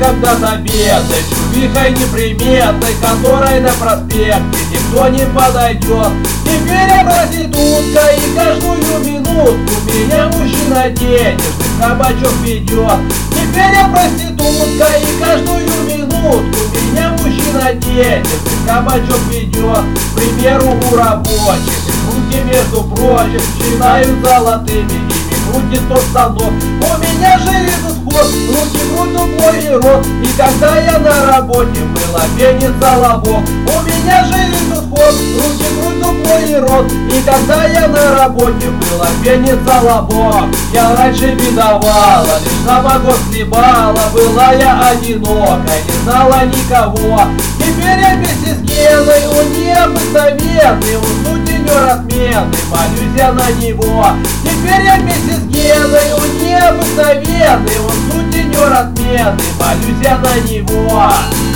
когда-то бедной, чувихой неприметной, которой на проспекте никто не подойдет. Теперь я проститутка, и каждую минутку меня мужчина денежный в кабачок ведет. Теперь я проститутка, и каждую минутку меня мужчина денежный в кабачок ведет. К примеру, у рабочих руки, между прочим, считают золотыми, ими крутит тот станок. У меня же идут ход, руки крутят мой рот, и когда я на работе, было пенится лобок. У меня же идут ход, руки крутят мой рот, и когда я на работе, было пенится лобок. Я раньше бедовала, лишь на богов хлебала, была я одинокой, не знала никого. Теперь я вместе с Геной, он необыкновенный, он сутенер отменный, молюсь я на него. Теперь я вместе с Геной, он необыкновенный, он сутенер отменный, молюсь я на него.